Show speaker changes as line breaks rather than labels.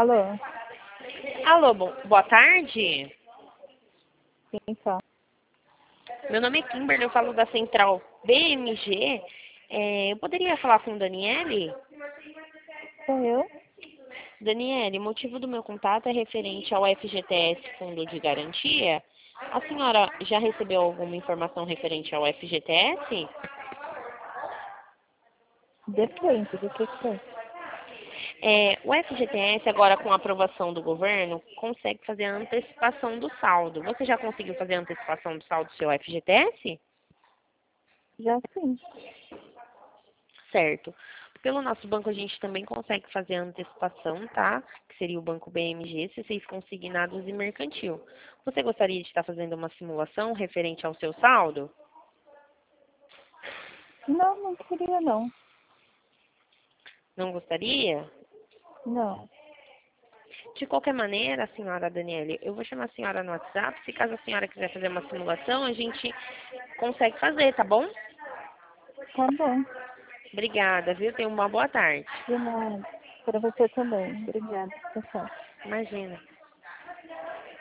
Alô?
Alô, boa tarde.
Quem fala?
Meu nome é Kimberly, eu falo da Central BMG. Eu poderia falar com Daniele?
Sou eu?
Daniele, o motivo do meu contato é referente ao FGTS Fundo de Garantia. A senhora já recebeu alguma informação referente ao FGTS?
Depende do que é.
O FGTS, agora com a aprovação do governo, consegue fazer a antecipação do saldo. Você já conseguiu fazer a antecipação do saldo do seu FGTS?
Já sim.
Certo. Pelo nosso banco, a gente também consegue fazer a antecipação, tá? Que seria o Banco BMG, C6 Consignados e Mercantil. Você gostaria de estar fazendo uma simulação referente ao seu saldo?
Não, não queria não.
Não gostaria?
Não.
De qualquer maneira, senhora Daniele, eu vou chamar a senhora no WhatsApp. Se caso a senhora quiser fazer uma simulação, a gente consegue fazer, tá bom?
Tá bom.
Obrigada, viu? Tenha uma boa tarde.
De nada. Para você também. Obrigada. Tchau, tchau.
Imagina.